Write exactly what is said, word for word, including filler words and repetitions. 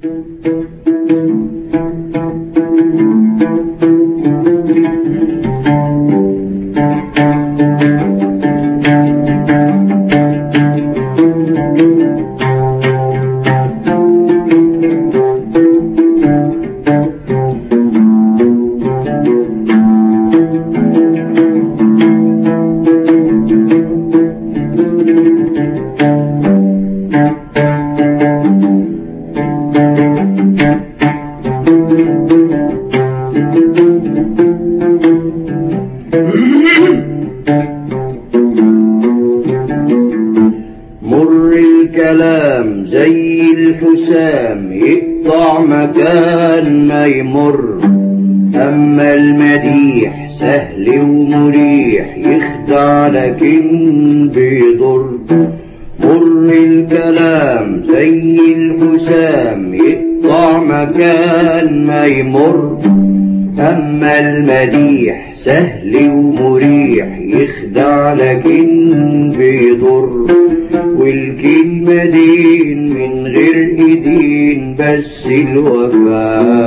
مر الكلام زي الحسام يقطع مكان ما يمر، أما المديح سهل ومريح يخدع لكن بيضر. مر الكلام زي الحسام يقطع مكان ما يمر، أما المديح سهل ومريح يخدع لكن بيضر. والكلمة دين من غير ايدين بس الوفاء